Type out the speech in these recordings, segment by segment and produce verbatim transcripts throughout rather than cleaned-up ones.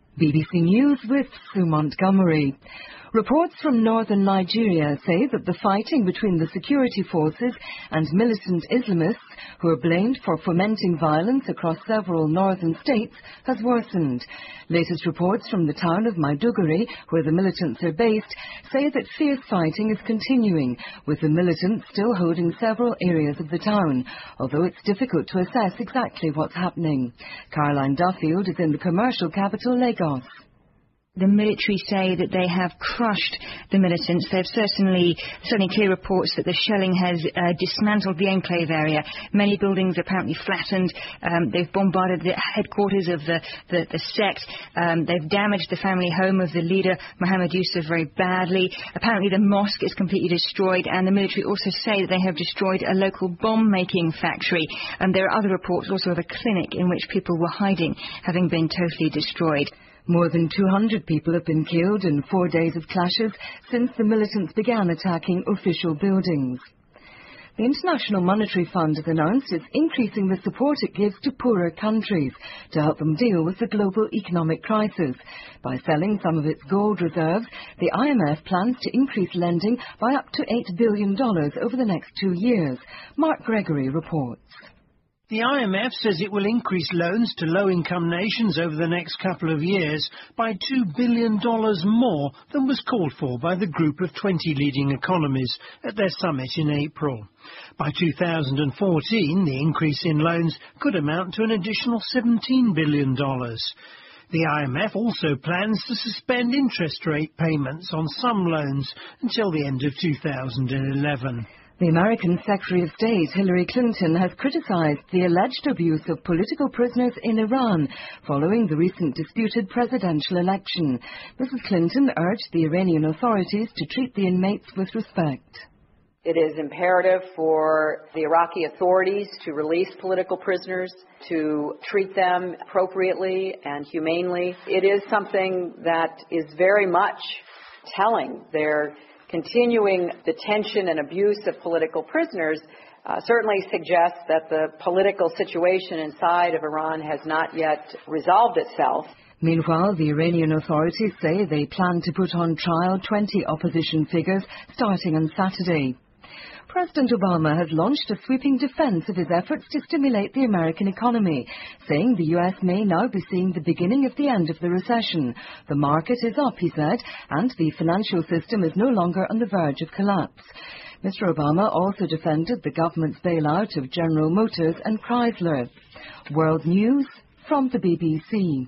B B C News with Sue Montgomery. Reports from northern Nigeria say that the fighting between the security forces and militant Islamists, who are blamed for fomenting violence across several northern states, has worsened. Latest reports from the town of Maiduguri, where the militants are based, say that fierce fighting is continuing, with the militants still holding several areas of the town, although it's difficult to assess exactly what's happening. Caroline Duffield is in the commercial capital, Lagos. The military say that they have crushed the militants. There have certainly, certainly clear reports that the shelling has uh, dismantled the enclave area. Many buildings apparently flattened. Um, they've bombarded the headquarters of the, the, the sect. Um, they've damaged the family home of the leader, Muhammad Yusuf, very badly. Apparently the mosque is completely destroyed, and the military also say that they have destroyed a local bomb-making factory. And there are other reports also of a clinic in which people were hiding, having been totally destroyed. More than two hundred people have been killed in four days of clashes since the militants began attacking official buildings. The International Monetary Fund has announced it's increasing the support it gives to poorer countries to help them deal with the global economic crisis. By selling some of its gold reserves, the I M F plans to increase lending by up to eight billion dollars over the next two years. Mark Gregory reports. The I M F says it will increase loans to low-income nations over the next couple of years by two billion dollars more than was called for by the group of twenty leading economies at their summit in April. By two thousand fourteen, the increase in loans could amount to an additional seventeen billion dollars. The I M F also plans to suspend interest rate payments on some loans until the end of two thousand eleven. The American Secretary of State, Hillary Clinton, has criticized the alleged abuse of political prisoners in Iran following the recent disputed presidential election. Missus Clinton urged the Iranian authorities to treat the inmates with respect. It is imperative for the Iraqi authorities to release political prisoners, to treat them appropriately and humanely. It is something that is very much telling. Their continuing detention and abuse of political prisoners uh, certainly suggests that the political situation inside of Iran has not yet resolved itself. Meanwhile, the Iranian authorities say they plan to put on trial twenty opposition figures starting on Saturday. President Obama has launched a sweeping defense of his efforts to stimulate the American economy, saying the U S may now be seeing the beginning of the end of the recession. The market is up, he said, and the financial system is no longer on the verge of collapse. Mister Obama also defended the government's bailout of General Motors and Chrysler. World News from the B B C.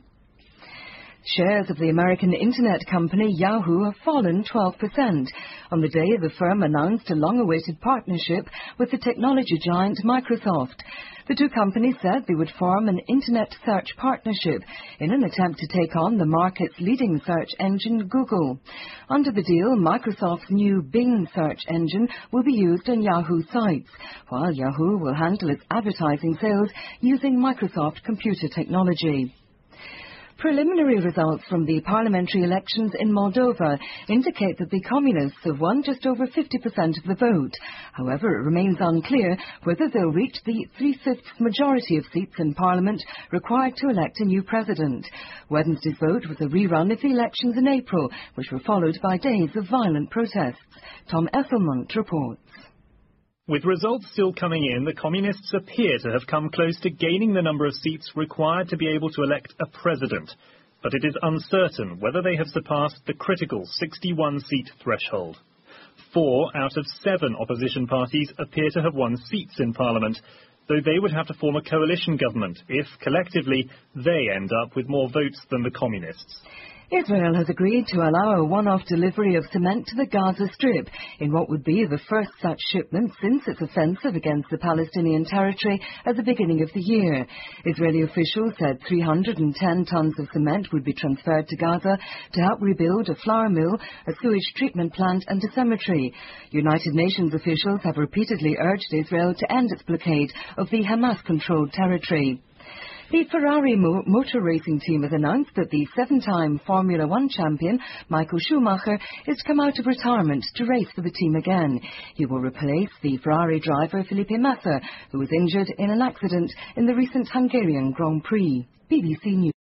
Shares of the American internet company Yahoo have fallen twelve percent on the day the firm announced a long-awaited partnership with the technology giant Microsoft. The two companies said they would form an internet search partnership in an attempt to take on the market's leading search engine, Google. Under the deal, Microsoft's new Bing search engine will be used on Yahoo sites, while Yahoo will handle its advertising sales using Microsoft computer technology. Preliminary results from the parliamentary elections in Moldova indicate that the communists have won just over fifty percent of the vote. However, it remains unclear whether they'll reach the three-fifths majority of seats in parliament required to elect a new president. Wednesday's vote was a rerun of the elections in April, which were followed by days of violent protests. Tom Esselmont reports. With results still coming in, the Communists appear to have come close to gaining the number of seats required to be able to elect a president. But it is uncertain whether they have surpassed the critical sixty-one seat threshold. Four out of seven opposition parties appear to have won seats in Parliament, though they would have to form a coalition government if, collectively, they end up with more votes than the Communists. Israel has agreed to allow a one-off delivery of cement to the Gaza Strip in what would be the first such shipment since its offensive against the Palestinian territory at the beginning of the year. Israeli officials said three hundred ten tons of cement would be transferred to Gaza to help rebuild a flour mill, a sewage treatment plant and a cemetery. United Nations officials have repeatedly urged Israel to end its blockade of the Hamas-controlled territory. The Ferrari mo motor racing team has announced that the seven-time Formula One champion, Michael Schumacher, is to come out of retirement to race for the team again. He will replace the Ferrari driver Felipe Massa, who was injured in an accident in the recent Hungarian Grand Prix. B B C News.